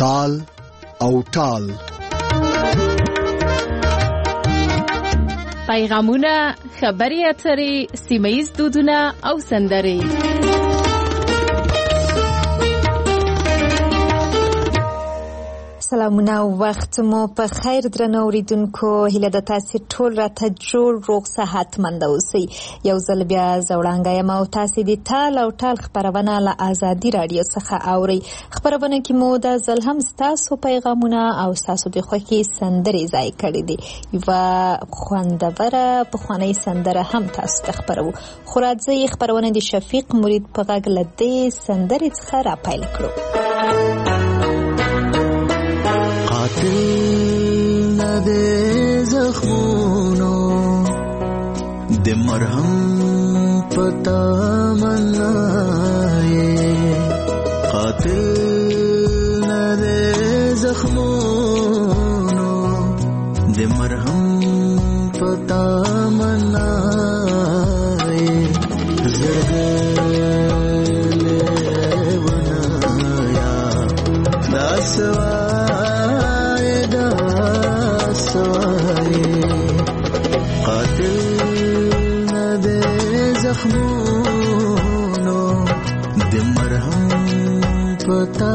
تال او ټال. پیغامونه، خبري اترې، سیمه‌ییز دودونه او سندرې. سلامونه او وخت مو په خیر درنو اوریدونکو. هیله د تاسو ټول راته جوړ روغ صحتمند اوسئ. یو ځل بیا زوړانګه یم او تاسو د تال او ټال خبرونه له آزادي رادیو څخه اورئ. خبرونه کې مو د ځل هم ستاسو پیغامونه او ستاسو د خوښې سندرې ځای کړې دي. یوه خوندوره پخوانۍ سندره هم تاسو ته خبرو. خو راځئ خبرونه د شفیق مرید په غږ له دې سندرې څخه را پیل کړو. قاتل نده زخمونو د مرهم پتا منای، قاتل نده زخمونو د مرهم پتا منای، زرګل ونایا داسوا قاتل نده زخمونو د مرهم پتا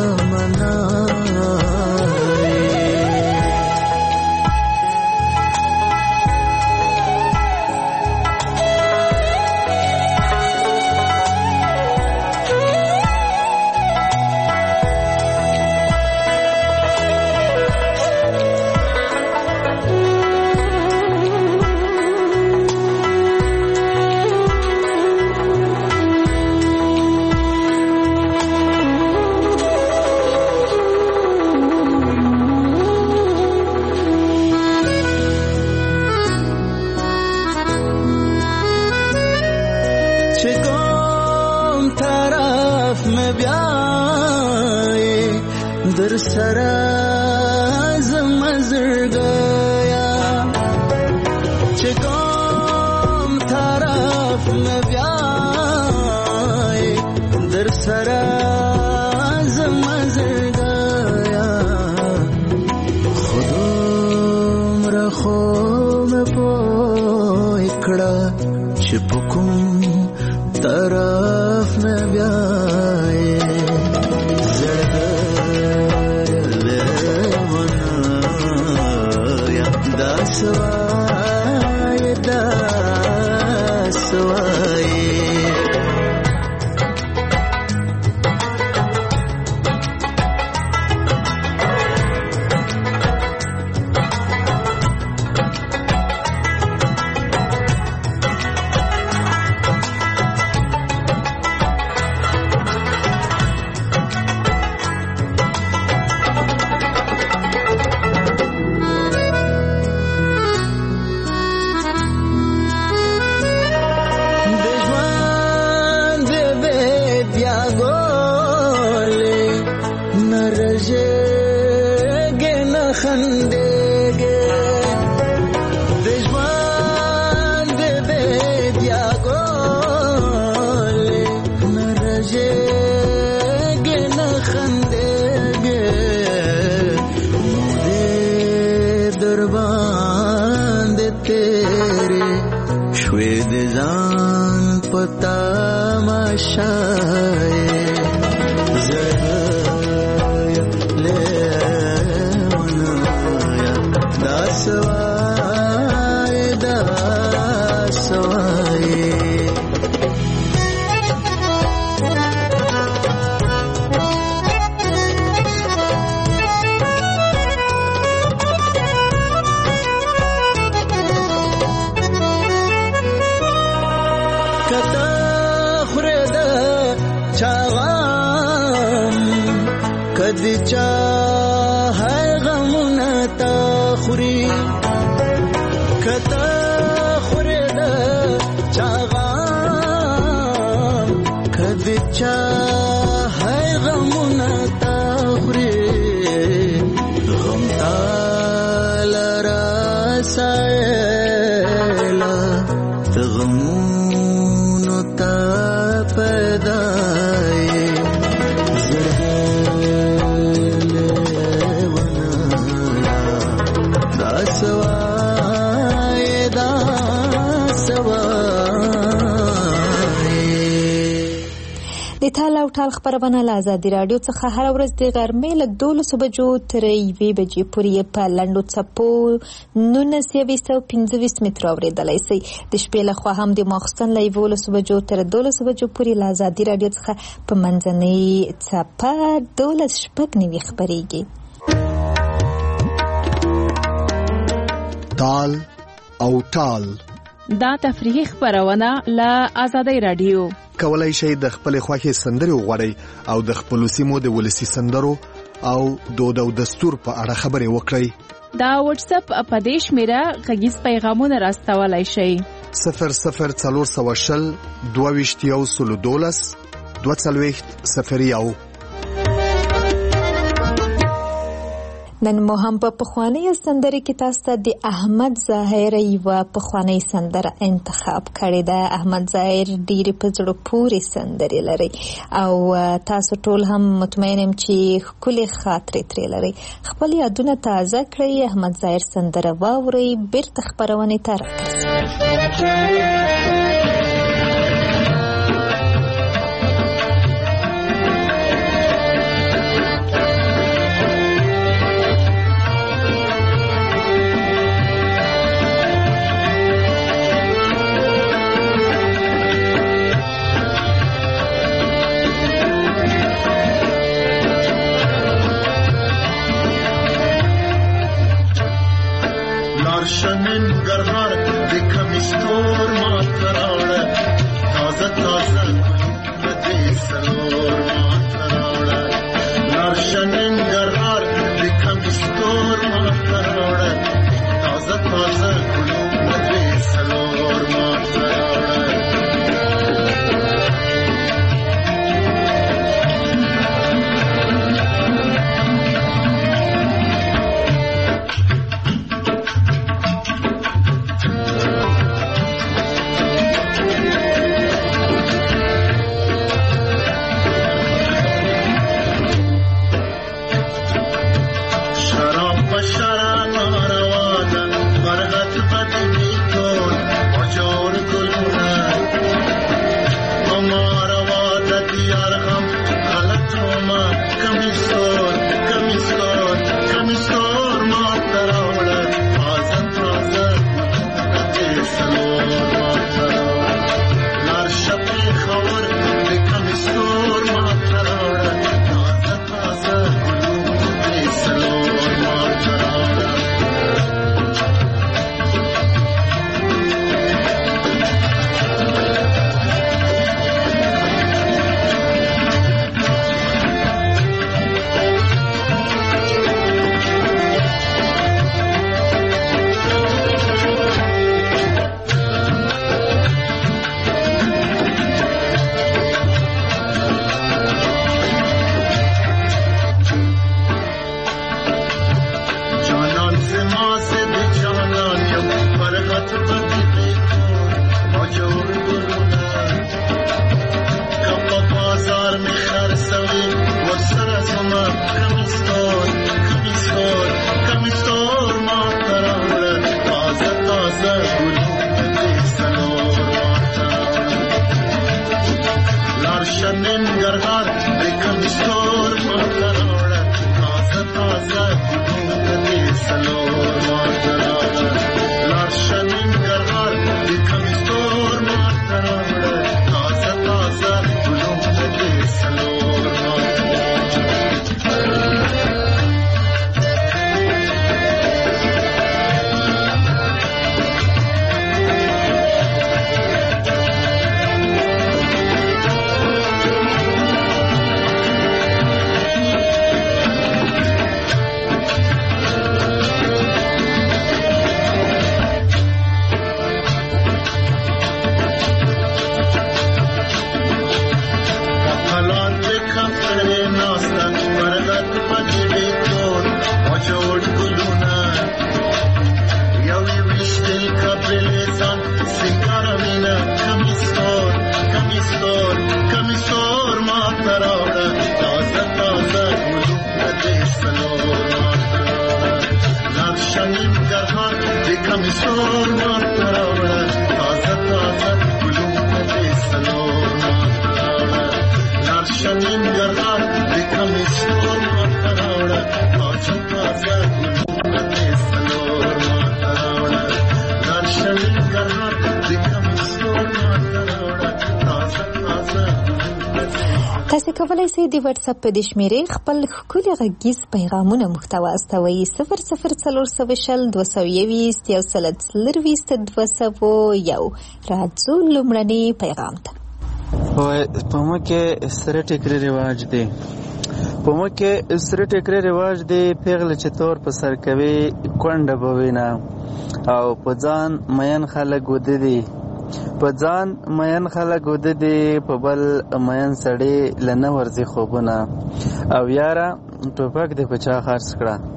در سراز مزرگایا، چه کام طرف نبیای در سراز مزرگایا، خودم را خوم پای کڑا چه پکم طرف نبیای، سوای دا سوای د تال او ټال خبرونه له ازادي راډیو څخه هر ورځ د غرمې له 12 بجو تر 1 بجې پورې په لنډو څپو 1925 متر اورېدلی شئ. د شپې لخوا هم د ماخوستن له 11 بجو تر 12 بجو پورې له ازادي راډیو څخه په منځنۍ څپه 12:09 خپرېږي. تال او ټال دا تفریحي خبرونه له ازادي راډیو. کولای شئ د خپل خوښې سندرې وغواړئ او د خپل سیمو د ولسی سندرو او دود او دستور په اړه خبرې وکړئ. دا واتس اپ په دې شمیره غږیز پیغامونه راستولای شئ. 00420 22 نن مو هم په پخوانۍ سندرې کې تاسو ته د احمد ظاهر یوه پخوانۍ سندره انتخاب کړې ده. احمد ظاهر ډېرې په زړه پورې سندرې لري او تاسو ټول هم مطمئن یم چې ښکلې خاطرې ترې لري. خپل یادونه تازه کړئ، احمد ظاهر سندره واورئ، بیرته خپرونې ته راګرځئ. شنن گرهار دیکھم استور ماتراڑا تازہ تازہ مدی سلور ماتراڑا شنن گرهار دیکھم استور ماتراڑا تازہ تازہ مدی سلور ماتراڑا شننگرهار دکم استور ماتراوڑا تازه تازه گلونه سلور ماتراوڑا لار شننگرهار دکم استور ماتراوڑا تازه تازه تاسو کولای شئ د واتس اپ د شمیرې خپل ښکلي غږیز پیغامونه موږ ته واستوئ 00420 راځو لومړني پیغام ته. په مکه سره ټیکری رواج دی پیغله چې تور په سر کوي کونډه بوینه او په ځان مین خلک ودی په ځان مین خلک ودی په بل مین سړی لنه ورځي خوبونه او یاره ټوپک دې په چا خرڅ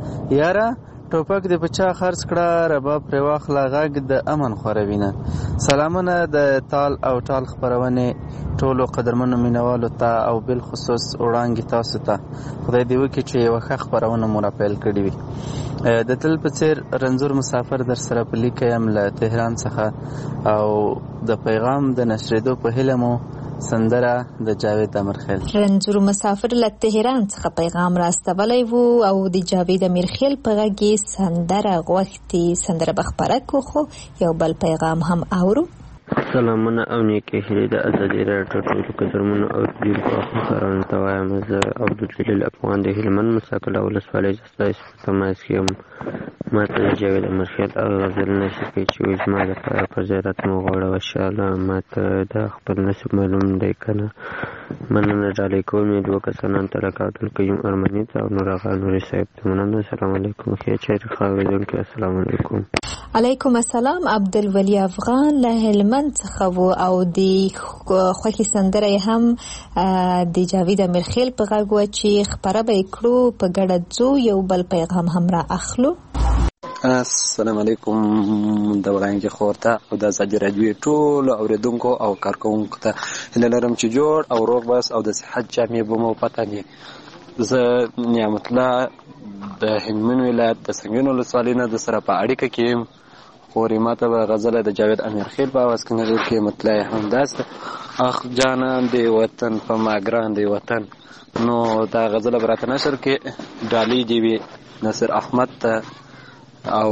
کړه رباب پر واخله غږ د امن خوروینه. سلامونه د تال او ټال خبرونه ټولو قدرمنو مینوالو ته او بل خصوص وړاندې تاسو ته خدای دې وکړي چې یو ښه خبرونه مو راپیل کړي وي. د تل په څیر رنځور مسافر در سره په لیکه یم له تهران څخه او د پیغام د نشریدو په هیله مو سندره د جاوید امیرخیل. رنځور مسافر له تهران څخه پیغام راستولی وو او د جاوید امیرخیل په غږ کې سندره غوښتي. سندره به خپره کړو خو یو بل پیغام هم اورو. سلامونه او نیکې هیلې د ازادي راډیو ټولو قدرمنو اوریدونکو او خبرونو ته وایم. زه عبدالجلیل افغان د هلمند مساکله ولسوالۍ ستاسو په تماس کې یم. ما ته د جاوید امیرخیل او غزل نشر کوي چې وایي زما دپاره په زیارت مو غواړه وشاله ما ته دا خپل نصیب معلوم دی که نه. مننه ډالۍ کوم یې دوه کسانان ته لکه عبدالقیوم ارمني ته او نور آغا نوري صاحب ته مننه. السلام علیکم. ښې چیرې ښه اورېدونکي السلام علیکم. علیکم السلام. عبدالولي افغان له هلمند څخه و او د خوښې سندره هم د جاوید امیرخیل په غږ وه چې خپره به یې کړو. په ګډه ځو یو بل پیغام هم را اخلو. السلام علیکم د وړاندې خورته او د ازادي راډیو ټولو اوریدونکو او کارکوونکو ته هیله لرم چې جوړ او روغ بس او د صحت جامې به مو پته وي. زه نعمت الله د هلمند ولایت د سنګین ولسوالۍ نه د سره په اړیکه کې یم. خورې ما ته به غزله د جاوید امیرخیل په اواز کې نه کې مطلع همداسته اخ جانان دی وطن په ما ګران دی وطن. نو دا غزله به راته نشر کې ډالۍ دې وي نصر احمد ته او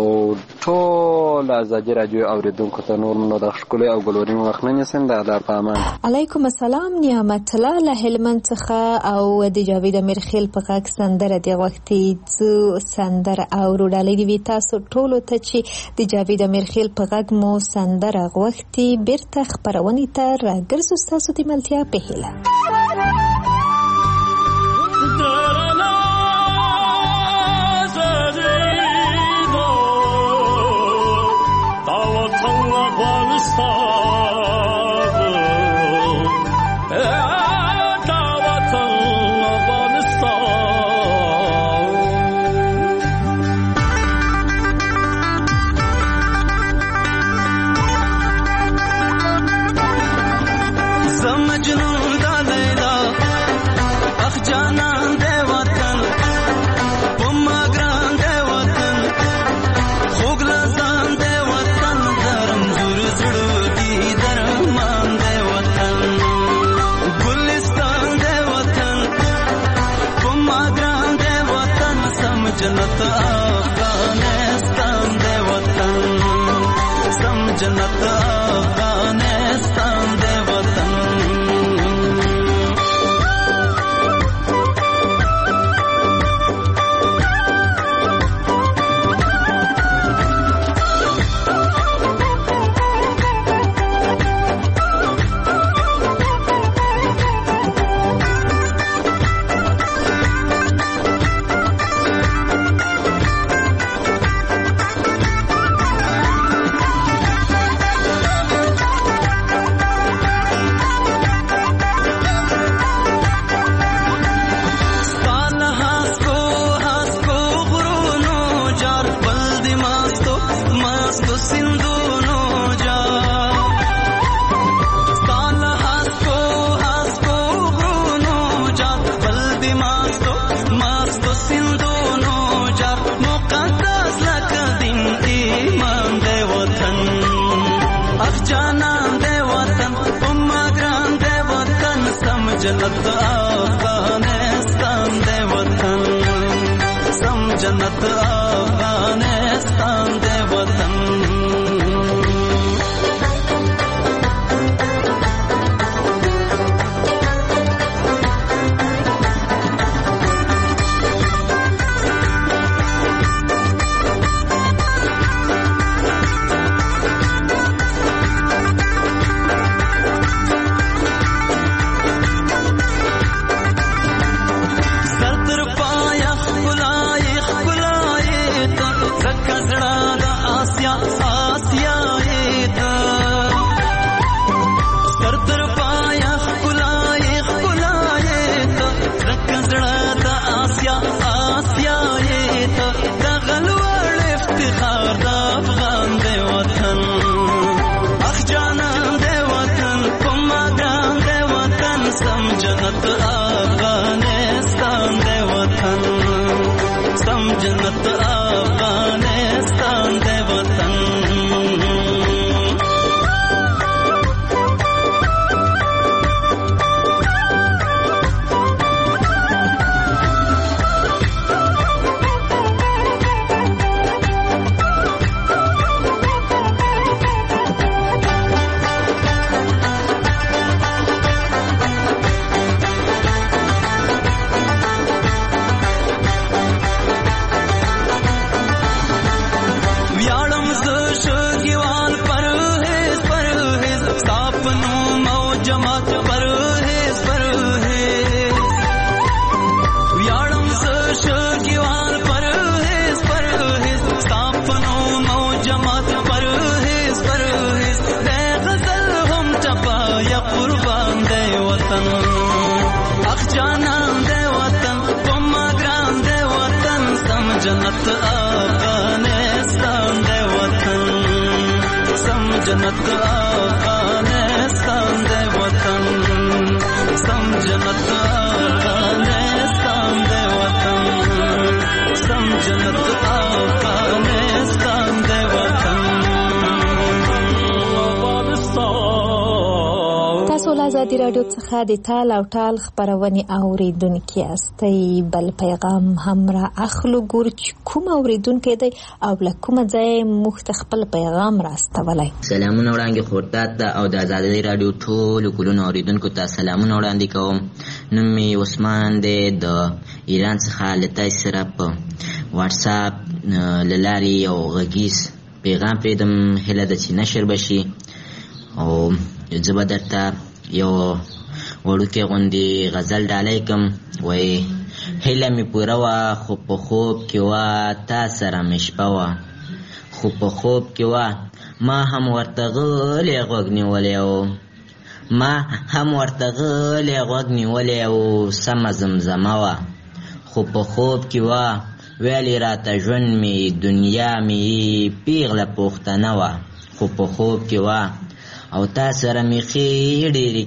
ټول ازادي راډیو اوریدونکو ته نور نو د ښکلي او ګلورین وخت نه نیسم. د الله په امان. علیکم السلام. نعمت الله له هلمند څخه او د جاوید امیرخیل په غږ سندره دی غوښتي. ځو سندره اورو. ډالۍ دې وي تاسو ټولو ته چې د جاوید امیرخیل په غږ مو سندره غوښتي. بیرته خپرونې ته راګرځو ستاسو د ملتیا په هیله. مجنون دال جنت افغانستان دے وطن سم جنت افغانستان دے وطن जन्नत अफगानिस्तान दे वतन जन्नत अफगानिस्तान दे वतन सम जन्नत अफगानिस्तान दे वतन सम जन्नत अफगानिस्तान दे वतन सम जन्नत अफगानिस्तान दे वतन تاسو له ازادي راډیو څخه د تال او ټال خبرونه اوریدونکي استئ بل پیغام هم را اخلو ګور چې کوم اوریدونکي دی او له کوم ځای مخ خپل پیغام راستولای. سلامونه وړاندې خورته او د ازادي راډیو ټول کولونو اوریدونکو ته سلامونه وړاندې کوم. نوم می عثمان دی د ایران څخه لته سره په واتس اپ لاري او غږیز پیغام پیدم هله د چې نشر بشي او زه به درته یو وړوکی غوندې غزل ډالۍ کړم. وایي هیله مې پوره وه خو په خوب کې وه تا سره مې شپه وه خو په خوب کې وه ما هم ورته غلی غوږ نیولی او سمه زمزمه وه خو په خوب کې وه ویلې راته ژوند مې دنیا مې پیغله پوښتنه وه خو په خوب کې وه او تا سره مې ښې ډېرې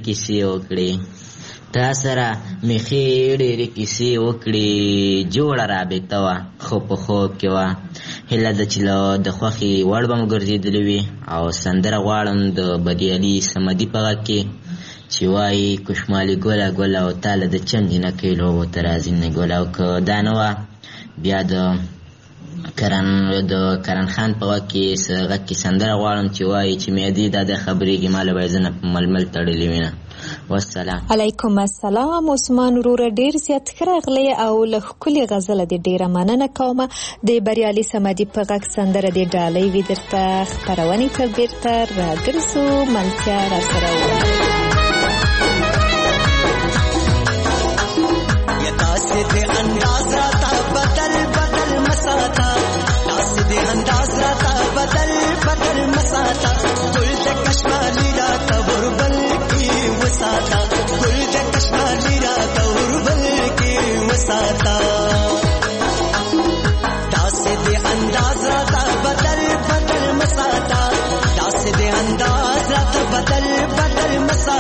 کیسې وکړې جوړه رابطه وه خو په خوب کې وه. هیله ده چې له د خوښې وړ به مو ګرځېدلې وي او سندره غواړم د بریالي صمدي په غږ کې چې وایي کوشمالي ګله ګله او تا له د چم جینکۍ لوبو ته راځي نه ګله او که دا نه وه بیا د کرن خان په غږ کې غږ کې سندره غواړم چې وایي چې معدې دا د خبرېږي ما له به یې زه نه په ململ تړلې وینه. والسلام علیکم السلام عثمان وروره ډیر زیات ښه راغلی او له ښکلې غزله دې ډیره مننه کومه. د بریالي صمدي په غږ سندره دې ډالۍ وي درته خپرونې ته بیرته راګرځو ملتیا راسره ووایه. داسې دې انداز راته بدل مساتا داسې دې انداز راته بدل مساتا ګل د کشمالي راته وربل کې وساتا ګل د کشمالي راته وربل کې وساتا داسې دې انداز راته بدل مساتا داسې دې انداز راته بدل مساتا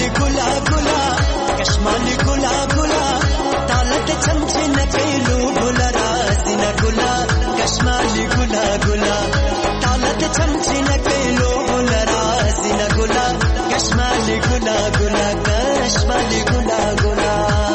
کشمالي ګلا ګلا کشمالي ګلا ګلا دالت چمچ نکلو ګلا راسنا ګلا کشمالي ګلا ګلا دالت چمچ نکلو ګلا راسنا ګلا کشمالي ګلا ګلا کشمالي ګلا ګلا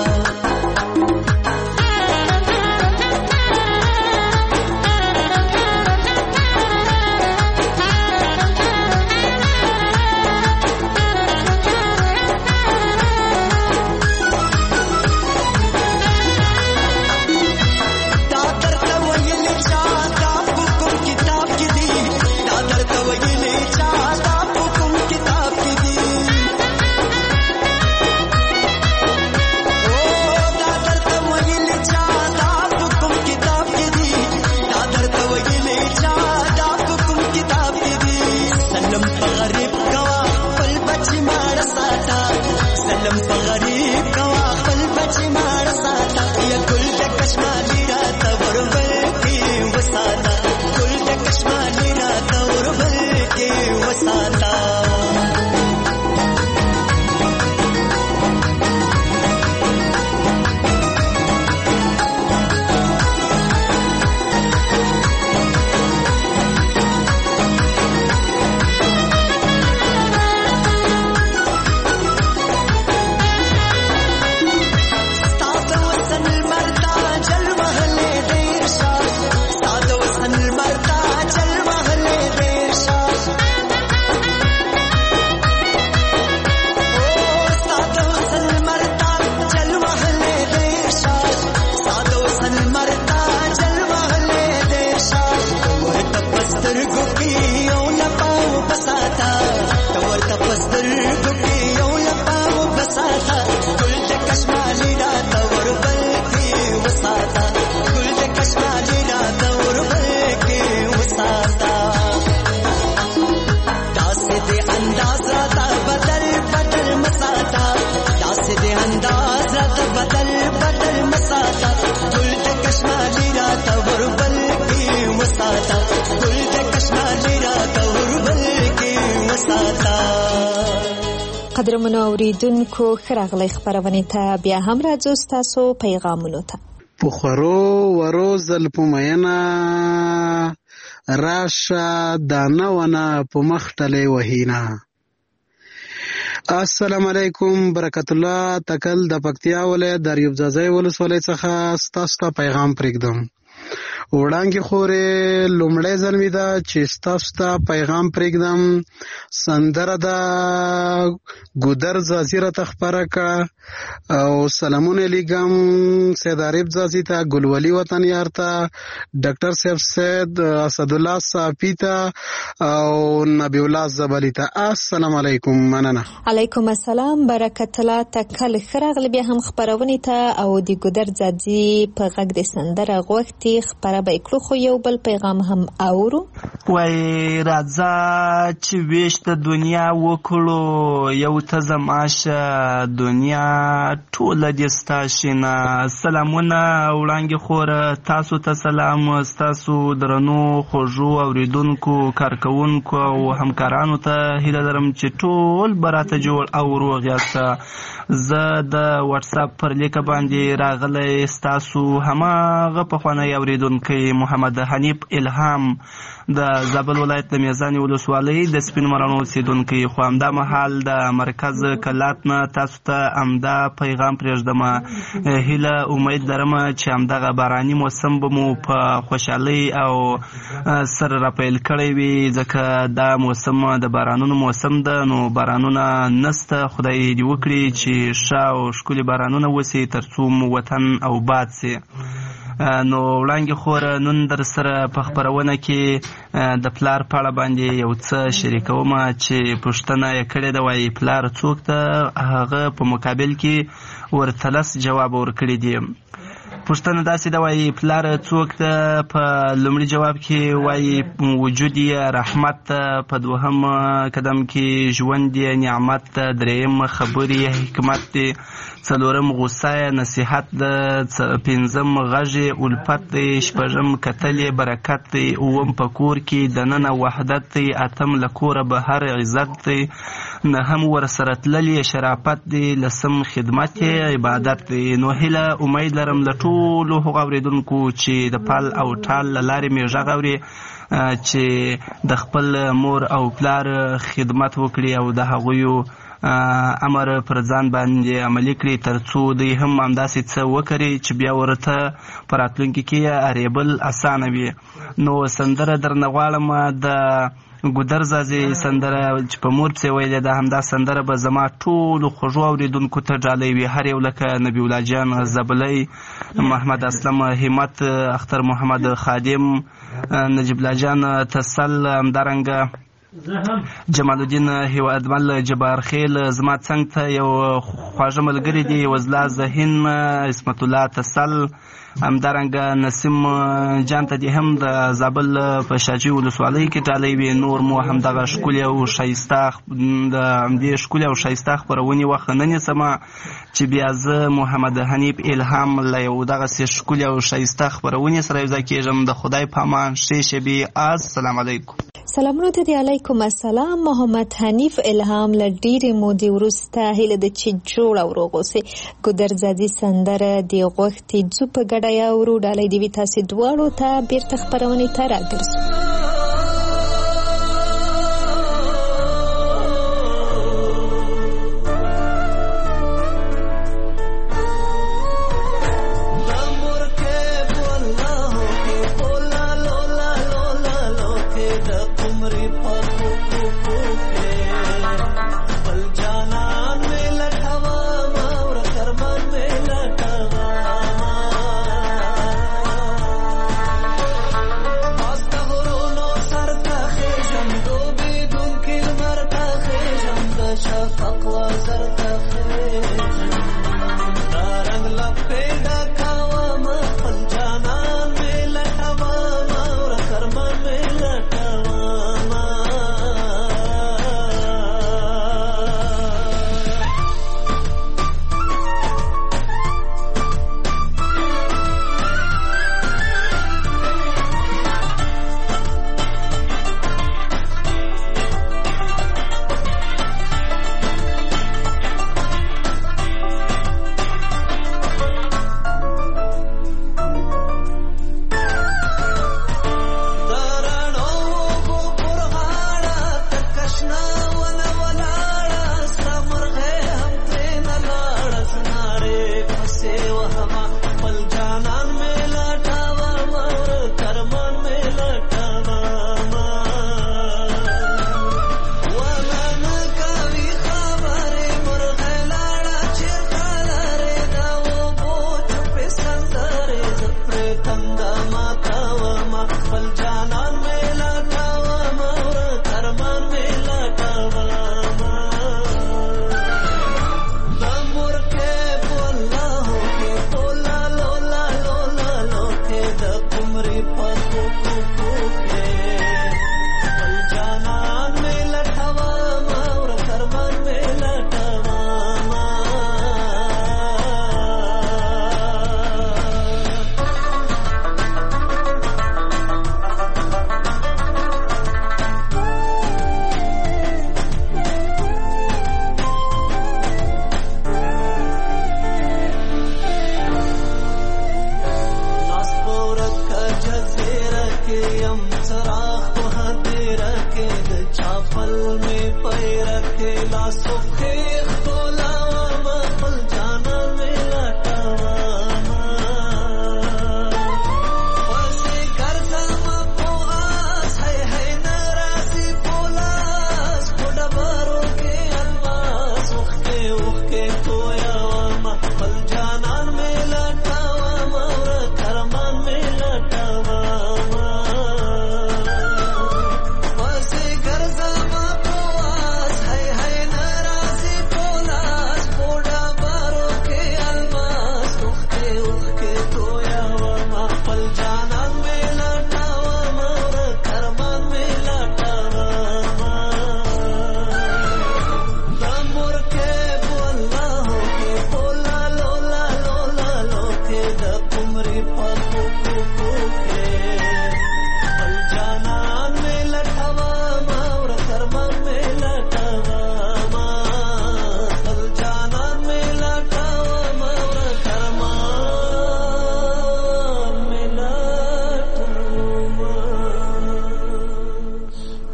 قدرمنو اوریدونکو ښه راغلی خپرونې ته بیا هم راځو ستاسو پیغامونو ته. په خورو ورو زل په میینه راشه دانه ونه په مخ ټلې وهینه. السلام علیکم برکت الله تکل د پکتیا ولایت د ریوب ځاځی ولسوالۍ څخه ستاسو ته پیغام پرېږدم. وړانګې خورې لومړی ځل مې ده چې ستاسو ته پیغام پرېږدم. سندره ده ګودر ځاځي راته خپره کړه او سلامونه لیږم سید عارف ځاځي ته، ګلولي وطن یار ته، ډاکټر صاحب سید اسدالله صافي ته او نبی الله زبلی ته. السلام علیکم. مننه. علیکم السلام برکت الله تکل ښه راغلی بیا هم خپرونې ته او د ګودر ځاځي په غږ د سندره غوښتي خپره به کړو خو یو بل پیغام هم اورو. وای راځه چې ویش د دنیا وکړو یو ته زماشه دنیا ټوله دې ستا شینه. سلامونه وړانګې خوره تاسو ته سلام، ستاسو درنو خوږو اوریدونکو کارکوونکو او همکارانو ته هیله لرم چې ټول به راته جوړ او روغ یاسته. زه د واتساپ پر لیکه باندې راغلی ستاسو هماغه پخوانی اوریدونکی محمد حنیف الهام د زابل ولایت د میزانې ولسوالۍ د سپین مراڼو اوسېدونکی، خو همدا مهال د مرکز کلات نه تاسو ته همدا پیغام پرېږدم. هیله امید لرم چې همدغه باراني موسم به مو په خوشحالۍ او سره راپیل کړی وي، ځکه دا موسم د بارانونو موسم ده. نو بارانونه نسته، خدای دې وکړي چې ښه او ښکلي بارانونه وسي تر څو مو وطن او باد سي. نو وړانګې خوره نن در سره په خپرونه کې د پلار په اړه باندې یو څه شریکوم چې پوښتنه یې کړې ده، وایي پلار څوک ده؟ هغه په مقابل کې ورته لس جواب ورکړي دي. پوښتنه داسې ده، وایي پلار څوک ده؟ په لومړي جواب کې وایي وجود یې رحمت ده، په دوهم قدم کې ژوند یې نعمت ده، دریم خبرې حکمت دی، څلورم غصه نصیحت ده، پنځم غږ الفت دی، شپږم کتل برکت دی، اووم په کور کې دننه وحدت دی، اتم له کوره بهر عزت دی، نه هم ورسره تللې شرافت دی، لسم خدمت عبادت دی. نو هیله امید لرم له ټولو هغو اورېدونکو چې د پل او ټال له لارې مې غږ اوري چې د خپل مور او پلار خدمت وکړي او د هغویو امر پر ځان باندې عملي کړي تر څو دوی هم همداسې څه وکړي چې بیا ورته په راتلونکي کې اریبل اسانه وي. نو سندره درنه غواړم د ګودر زازي سندره چې په مور پسې ویلې ده، همدا سندره به زما ټولو خوږو اورېدونکو ته ډالۍ وي، هر یو لکه نبی الله جان زبلی، محمد اسلم همت، اختر محمد خادم، نجیب الله جان تسل، همدارنګه جمال الدین هیوادمل جبار خیل، زما څنګ ته یو خواږه ملګری دی وزلا ذهین، اسمت الله تسل، همدارنګه نسیم جان ته دې هم د زابل په شاجي ولسوالۍ کې ډالۍ وي. نور مو همدغه ښکلې او ښایسته د همدې ښکلې او ښایسته خپرونې وخت نه نیسم چې بیا زه محمد حنیف الهام له یو دغسې ښکلې او ښایسته خپرونې سره یوځای کېږم. د خدای په امان، ښې شبې، السلام علیکم. سلامونه ته علیکم السلام. محمد حنیف الهام له ډېرې مودې وروسته هیله ده چې جوړ او روغ اوسې. ګودر زادي سندره دې غوښتې ځو په ګډه یاورو، ډالۍ دې وي تاسې دواړو ته. بیرته خپرونې ته راګرځو. no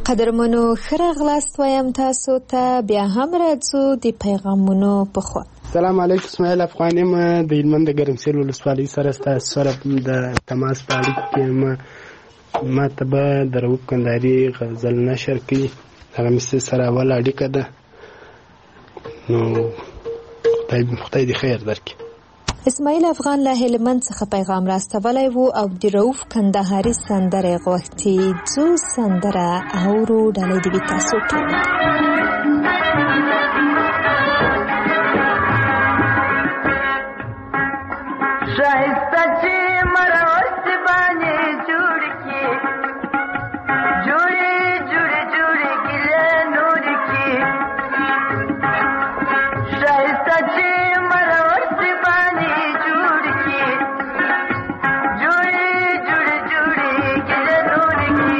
قدرمنو ښه راغلاست وایم تاسو ته. بیا هم راځو د پیغامونو په خوا. سلام علیکم. اسماعیل افغان یم د هلمند د ګرمسیر ولسوالۍ سره ستاسو سره د تماس په اړیکه کې ما ته به د رؤوف کندهاري غزل نشر کړي. هغه مې سره اوله اړیکه ده. نو خدای دې خیر درکړي. اسماعیل افغان له هلمند څخه پیغام راستولی و او د رؤوف کندهاري سندرې غوښتي. ځو سندره اورو. ډالۍ دې وي تاسو ټولو ته. شایسته چې مروست باندې جوړ کی جوړې جوړې جوړې ګلې نور کی شایسته چې مروست باندې جوړ کی جوړې جوړې جوړې ګلې نور کی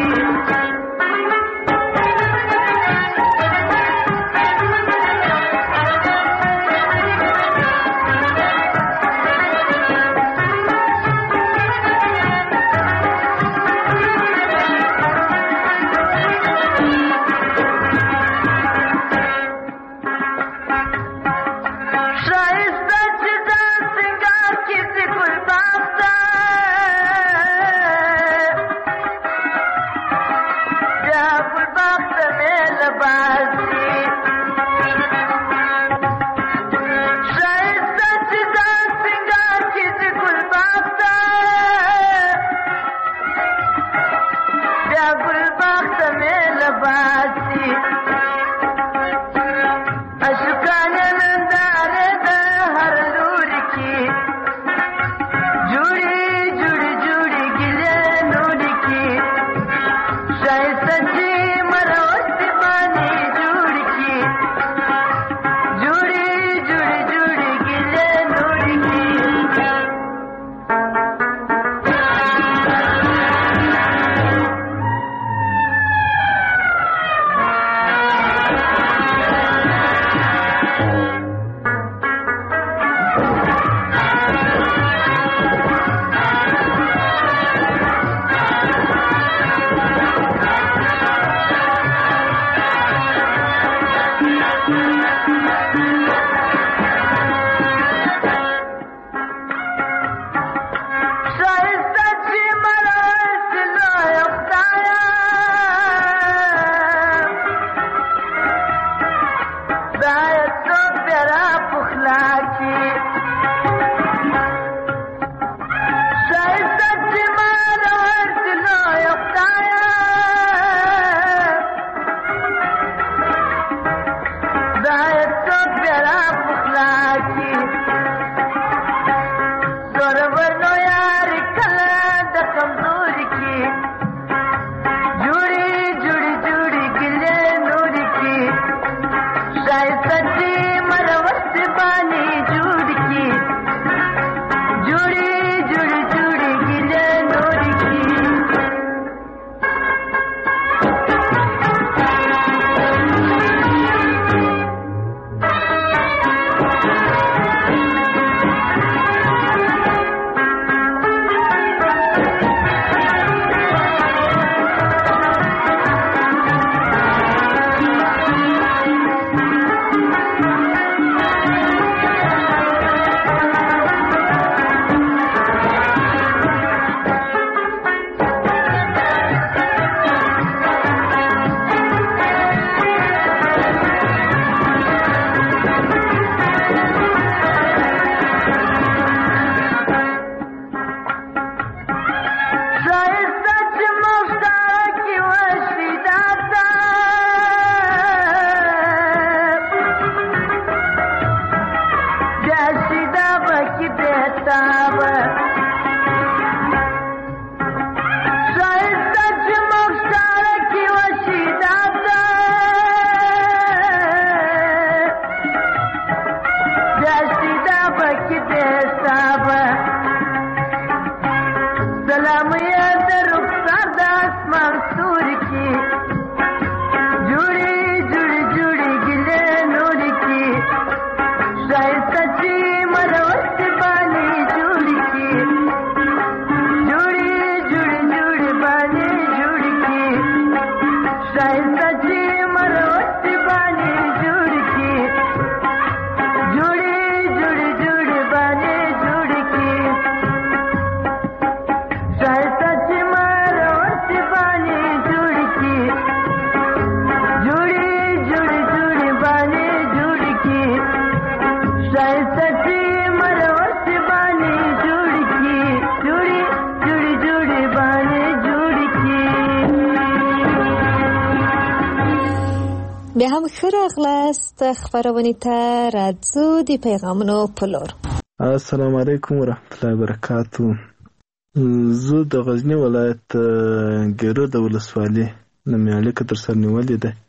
بیا هم ښه راغلاست خپرونې ته. راځو د پیغامونو په لور. السلام علیکم ورحمت الله وبرکاتو. زه د غزنی ولایت ګیرو د ولسوالۍ نه مې اړیکه در سره نیولې ده.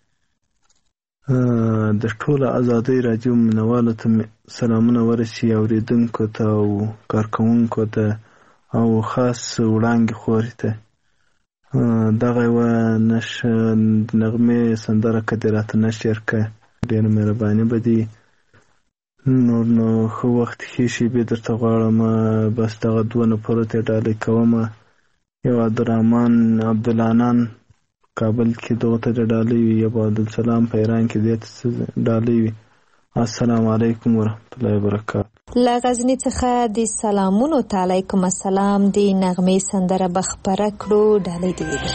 د ټولو ازادۍ راډیو مینوالو ته مې سلامونه ورسي، اورېدونکو ته او کارکوونکو ته او خاص وړانګې خورې ته. دغه یوه نغمې سندره که دې راته نشر کړه ډېره مهرباني به دي. نور نو ښه وخت ښې شېبې درته غواړم. بس دغه دوه نفرو ته ډالۍ کومه. یو عبدالرحمن عبدالعنان کابل کې دغه ته ډالۍ وي، یو عبدالسلام په ایران کې دې ته ډالۍ وي. السلام علیکم ورحمت الله وبرکاتو. له غزني څخه د سلامونو ته علیکم السلام. د نغمې سندره به خپره کړو، ډالۍ دې وي.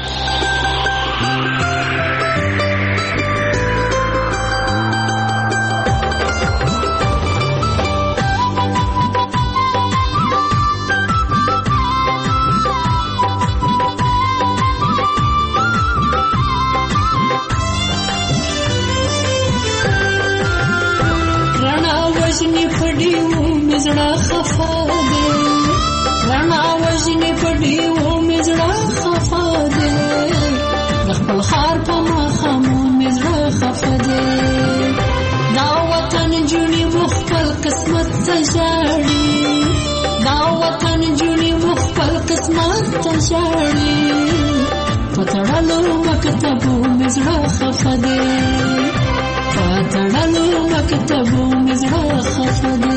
وژنې په ډیوو مې زړه خفا دی، رڼا وژنې په ډیوو مې زړه خفا دی، د خپل ښار په ماښامو مې زړه خفا دی. دا وطن جونې مو خپل قسمت ته ژاړي، دا وطن جونې مو خپل قسمت ته ژاړي، په تړلو مکتبو مې زړه خفا دی، په تړلو مکتبو مې زړه خفا دی.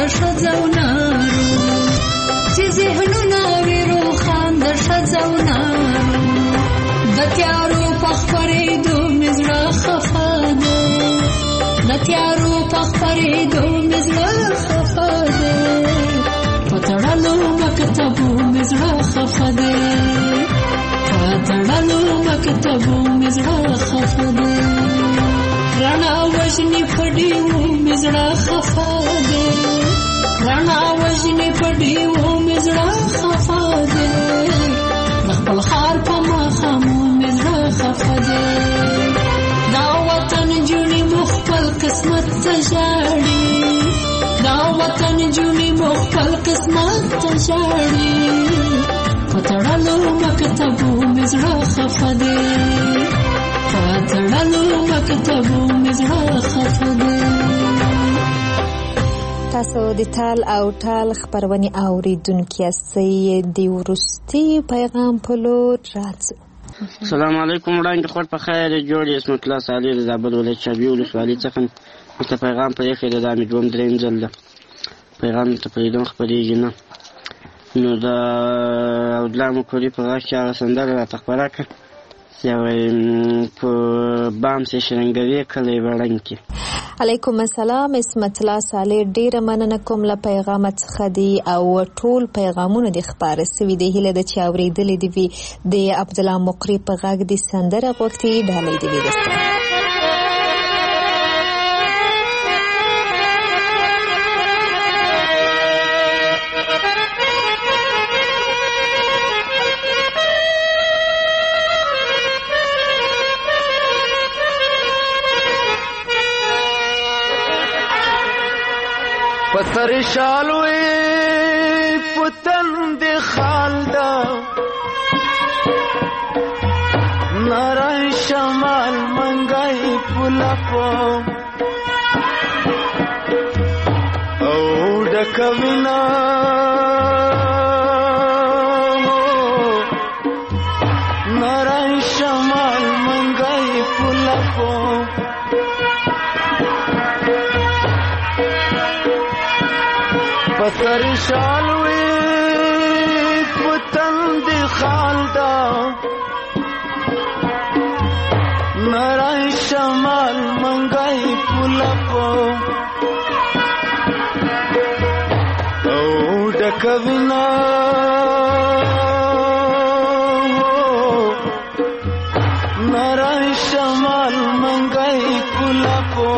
ذهنونه ویرو خان د ښځو نارو د تیارو په خپرېدو مې زړه خفه دی د تیارو په خپرېدو مې زړه خفه دی په تړلو مکتبو مې زړه خفه دی په تړلو مکتبو مې زړه خفه دی رڼا وژنې په ډیوو مې زړه خفه دی رڼا وژنې په ډیوو مې زړه خفه دی د خپل ښار په ماښامو مې زړه خفه دی دا وطن جونې مو خپل قسمت ته ژاړي دا وطن جونې مو خپل قسمت ته ژاړي په تړلو مکتبو مې زړه خفه دی په تړلو مکتبو مې زړه خفه دی. تاسو د تال او ټال خبرونې اوریدونکي یاستئ. د وروستي پیغام په لور راځو. السلام علیکم. وړاندې خور په خیر جوړ اسمت الله صالح د زابل ولایت چابي ولسوالۍ څخه ته پیغام په یخې د امید دوم دریم ځل ده پیغام ته پرېږدم خپرېږي نه نو د اودلا مکوري په غږ کې هغه سندره راته خپره کړه په بام سې شرنګوي کلی وړنګ کې. علیکم السلام. اسمت الله صالح ډیره مننه کوم له پیغامت څخه دی او ټول پیغامونه د خبره سوي دی. هیله ده چې اوریدلې دی وي د عبدالله مقری په غږ د سندره غوښتي ډالۍ دی وسته. پسر شالوی پتن دی خالدا نارای شمال منگای پلپو او ڈکوینا نارای شمال منگای پلپو پسر شالوی پتن دی خالدا نرائی شمال منگائی پلپو او ڈکوینا نرائی شمال منگائی پلپو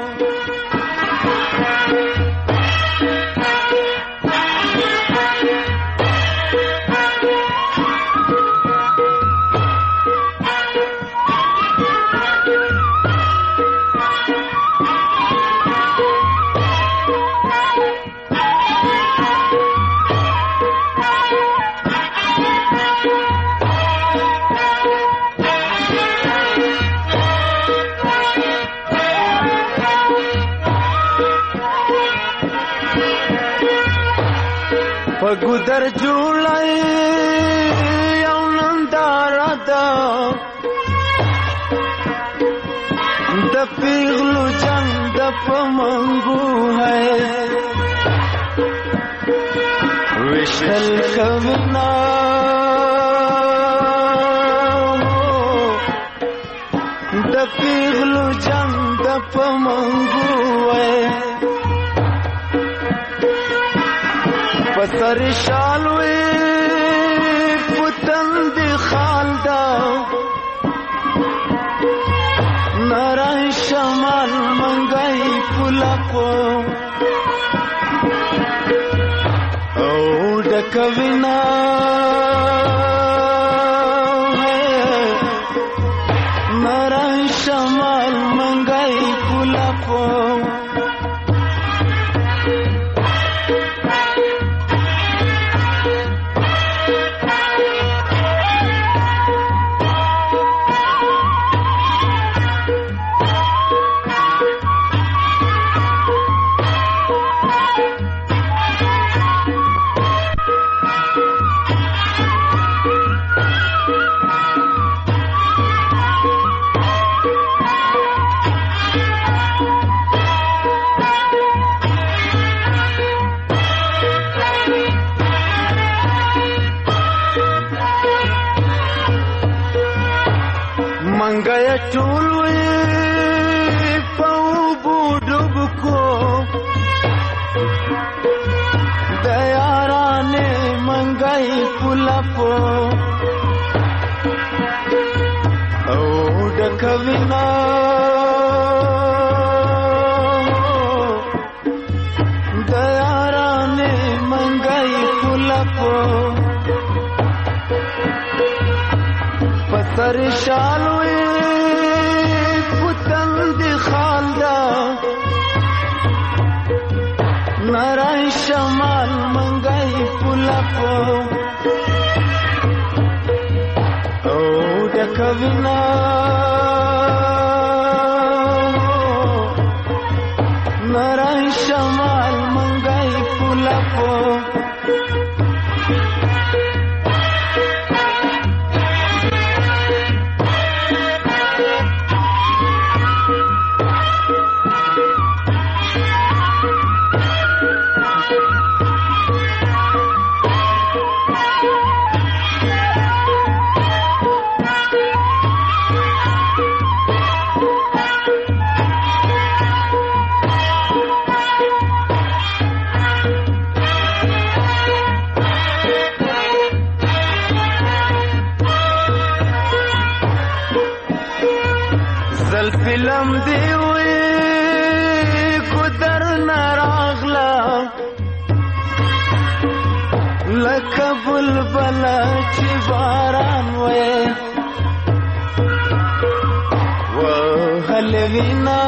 پگودر جوړای یو ننداره ده د پیغلو جنگ د پمنګو ہے وشتل کونا د پیغلو جنگ د پمنګو ہے پسر شالوی پتن دی خالدا نرائی شمال منگائی پلپو او ڈکوینا نرائی شمال منگائی پلپو ټول وي په اوبو ډوب کو د یارانې منګی پلپو او ډکوینا د یارانې منګی پلپو پسر شالوی پتن دی خالدا نرای شمال منگای پلپو او ڈکوینا نرای شمال منگای پلپو فلم دیوی کدر نراغلا لکه بلبل چې باران وی وهل وینا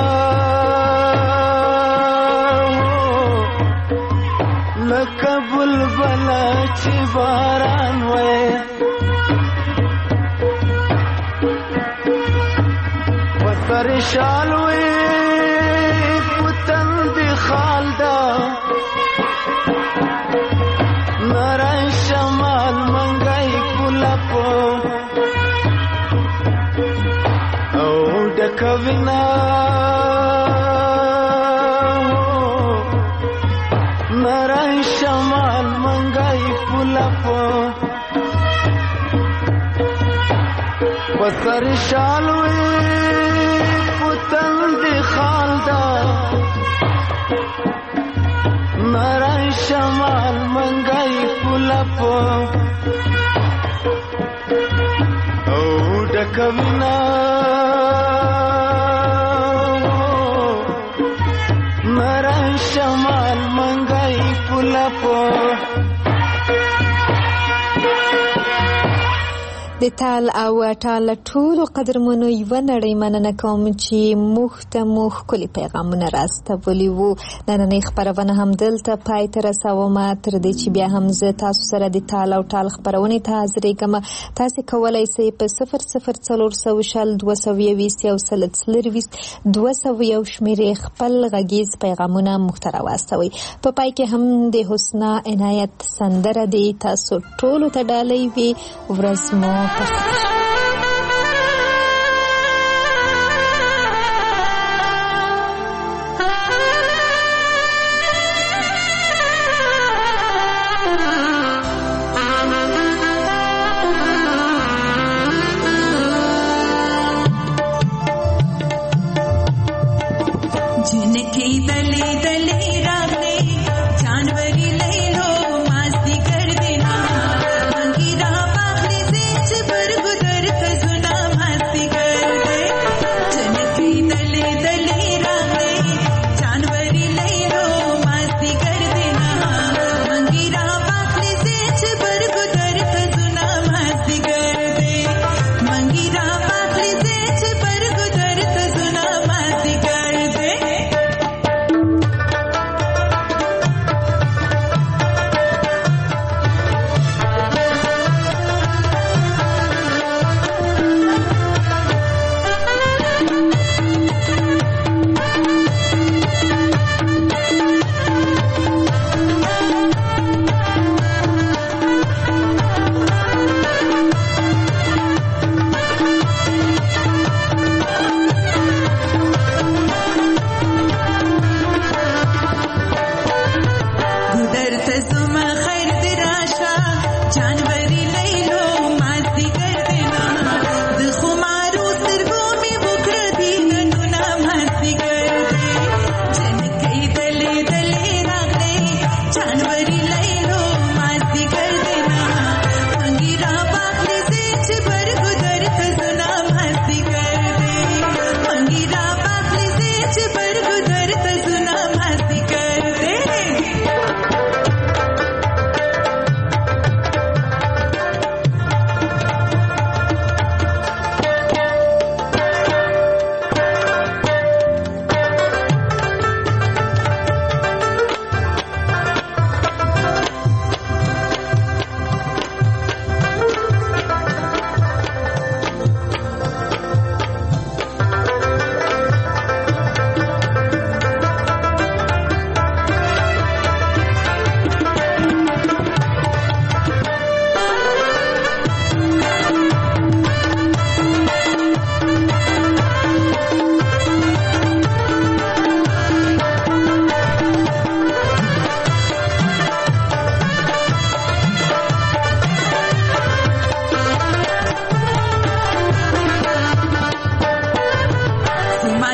لکه بلبل چې باران وی پریشالوی پتن دی خالدا نرای شمال منگای پلپو او ڈکوینا نرای شمال منگای پلپو پسر شالوی پتن دی خالدا نرای شمال منگای پلپو او ڈکوینا نرای شمال منگای پلپو د تال او ټال ټولو قدرمنو یوه نړۍ مننه کوم چې موږ ته مو ښکلي پیغامونه راستولي وو. نننۍ خپرونه همدلته پای ته رسوم. تر دې چې بیا هم زه تاسو سره د تال او ټال خپرونې ته حاضرېږم. تاسې کولی سئ په 004020 شمېرې خپل غږیز پیغامونه موږ ته راواستوئ. په پای کې هم د حسنا عنایت سندره دی. تاسو ټولو ته ډالۍ وي. ورځ مو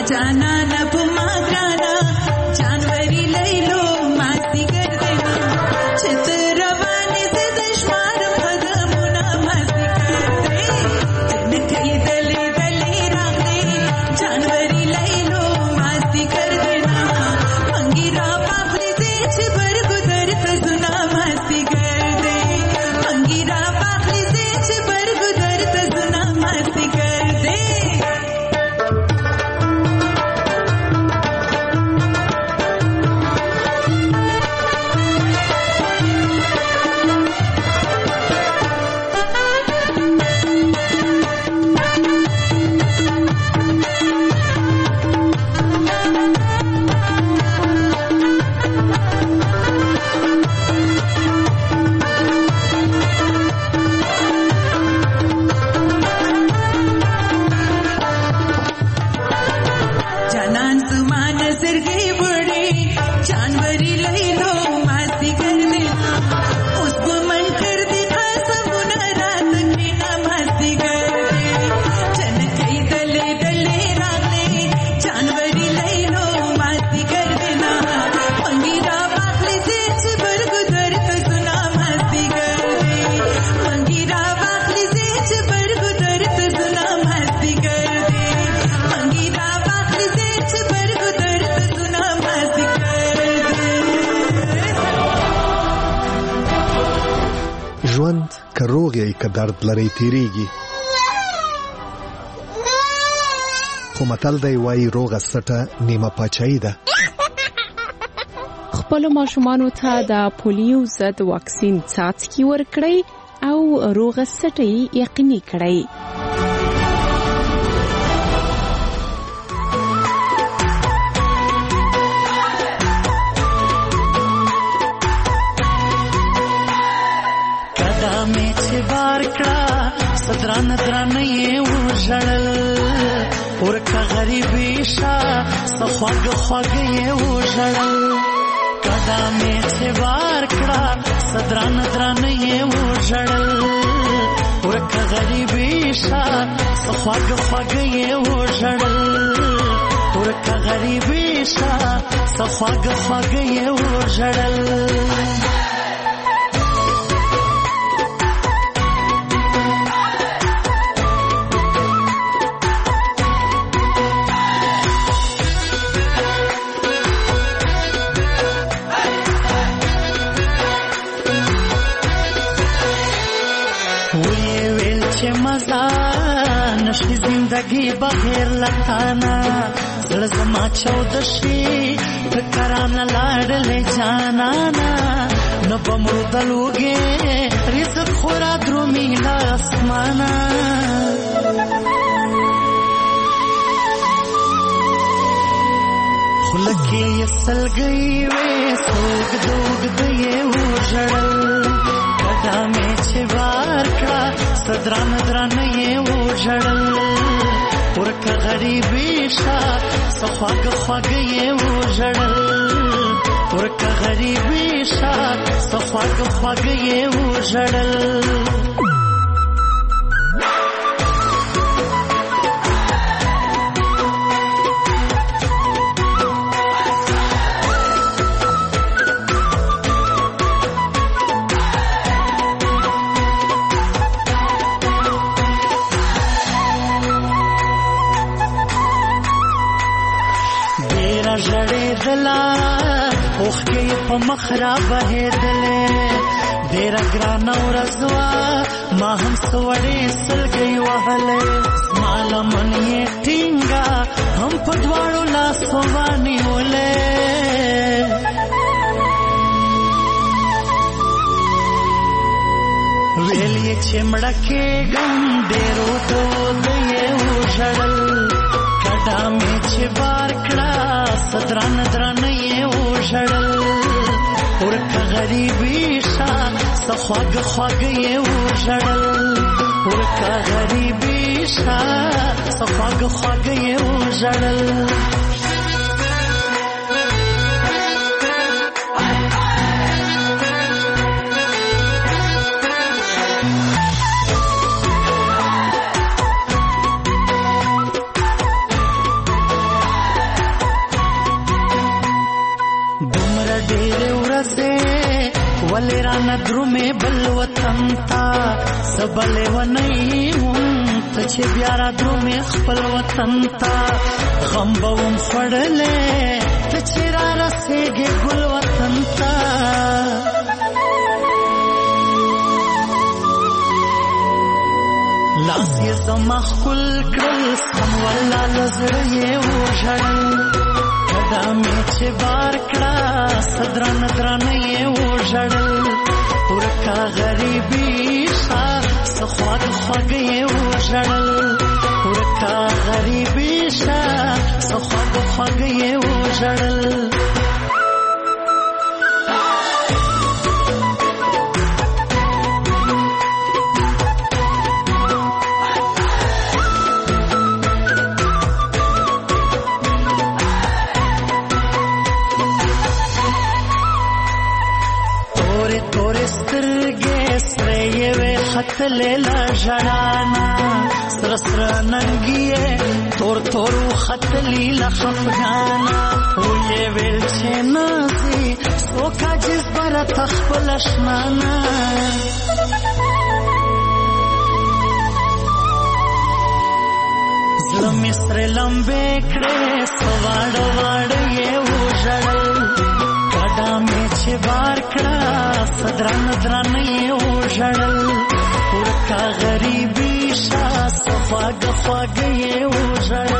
ژوند که روغ یې که درد لري تیریږي، خو متل دی وایي روغه سټه نیمه پاچاهي ده. خپلو ماشومانو ته د پولیو ضد واکسین څاڅکي ورکړئ او روغه سټه یقیني کړئ. دران دران یې وژړل ورکه غریبي شا سخواږه خواږه یې وژړل قدمې چې بار کړه دران دران یې وژړل ورکه غریبي شا سخواږه خواږه یې وژړل ورکه غریبي شا سخواږه خواږه یې وژړل. نشي زندگی بغیر لتانا زړه زما چود شي فکرانه لاړلې جانانا نو بمردلوږي رزق خورا درومي لا اسمانا خلکې سلګي وې سوګ دوګ دې وژړل قدمې چې بار کړه دران دران یې وژړل ورکه غریبي شا سخواږه خواږه یې وژړل ورکه غریبي شا سخواږه خواږه یې وژړل. اوخکې په مخ را بهېدلې ډېره ګرانه ورځ وه ما هم څه وړې سلګۍ وهلې زما لمن یې ټینګه هم په دواړو لاسو ونیولې ویل یې چې مړه کېږم ډېرو دود یې وژړل کډه مې چې بار کړه دران دران یې وژړل ورکه غریبي شا سخواږه خواږه یې وژړل ورکه غریبي شا سخواږه خواږه یې وژړل. ورځې ولې رانه درومې بل وطن ته سبلې ونی ته چې بیا را درومې خپل وطن ته غم به وم خوړلې ته چې را رسېږې ګل وطن ته لاس یې زما ښکل کړل سم والله له زړه یې وژړل کډه مې چې بار کړه درانه درانه یې وژړل ورکه غریبي ښه څه خواږه خواږه یې وژړل ورکه غریبي ښه څه خواږه خواږه یې وژړل خطلې ژړانا سره سره ننګیې تور تور خطلې لخفغانا وې ویل چې نازي سوکا جس بر تخپل شمانا زلم سر لمبه کړې سواړ واړ یې وژړل کډا مې چې بار کړه صدرن درن یې وژړل ورکا غریبی شا صفاق خواږه یې وژړل